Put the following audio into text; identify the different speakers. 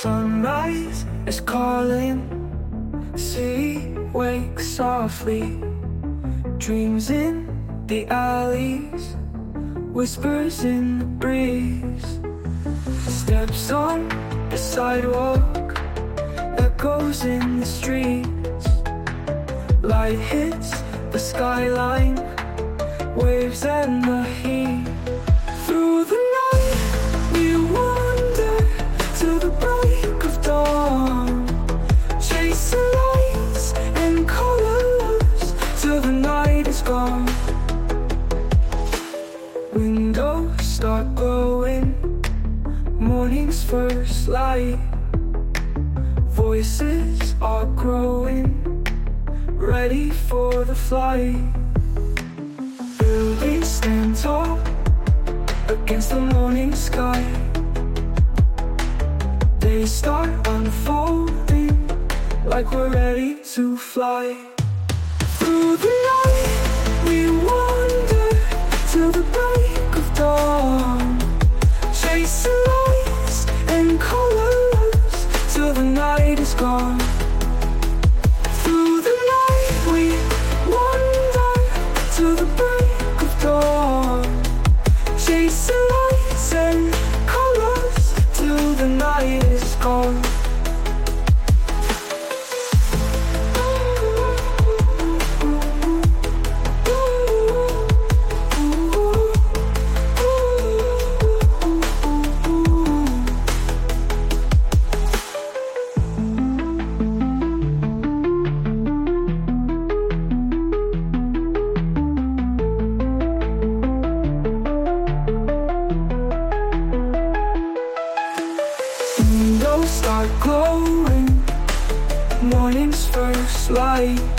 Speaker 1: Sunrise is calling, sea wakes softly, dreams in the alleys, whispers in the breeze. Steps on the sidewalk, echoes in the streets. Light hits the skyline, waves and the heat. Through the night we wander till the break of dawn, chasing lights and colors till the night is gone. Windows start glowing, morning's first light. Voices are growing, ready for the flight. Buildings stand tall against the morning sky. They start unfolding like we're ready to fly. Through the night we wander till the break of dawn, chasing lights and colors till the night is gone. Through the night we wander till the break of dawn, chasing lights and colors till the night is gone. Windows start glowing, morning's first light.